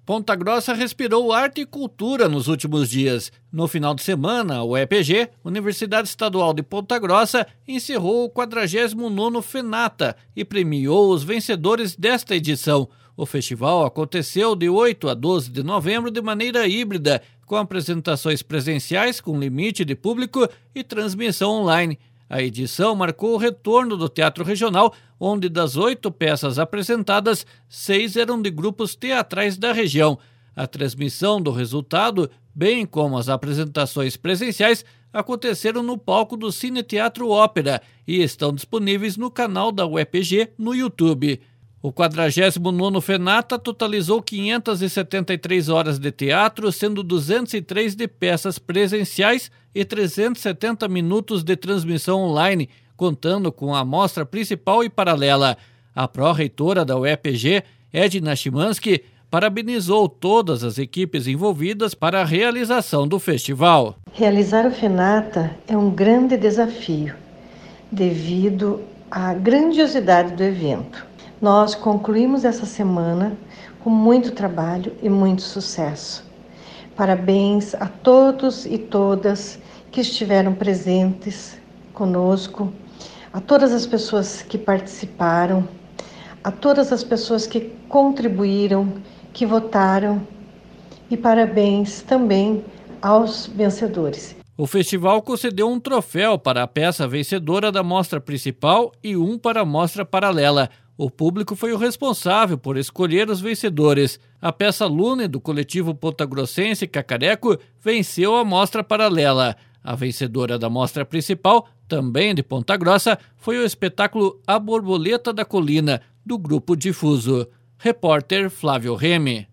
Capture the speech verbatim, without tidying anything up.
Ponta Grossa respirou arte e cultura nos últimos dias. No final de semana, a U E P G, Universidade Estadual de Ponta Grossa, encerrou o quadragésimo nono FENATA e premiou os vencedores desta edição. O festival aconteceu de oito a doze de novembro de maneira híbrida, com apresentações presenciais com limite de público e transmissão online. A edição marcou o retorno do Teatro Regional, onde das oito peças apresentadas, seis eram de grupos teatrais da região. A transmissão do resultado, bem como as apresentações presenciais, aconteceram no palco do Cine Teatro Ópera e estão disponíveis no canal da U E P G no YouTube. O quadragésimo nono FENATA totalizou quinhentas e setenta e três horas de teatro, sendo duzentas e três de peças presenciais e trezentos e setenta minutos de transmissão online, contando com a mostra principal e paralela. A pró-reitora da U E P G, Edna Chimansky, parabenizou todas as equipes envolvidas para a realização do festival. Realizar o FENATA é um grande desafio, devido à grandiosidade do evento. Nós concluímos essa semana com muito trabalho e muito sucesso. Parabéns a todos e todas que estiveram presentes conosco, a todas as pessoas que participaram, a todas as pessoas que contribuíram, que votaram, e parabéns também aos vencedores. O festival concedeu um troféu para a peça vencedora da mostra principal e um para a mostra paralela. O público foi o responsável por escolher os vencedores. A peça Lune, do coletivo pontagrossense Cacareco, venceu a mostra paralela. A vencedora da mostra principal, também de Ponta Grossa, foi o espetáculo A Borboleta da Colina, do Grupo Difuso. Repórter Flávio Remy.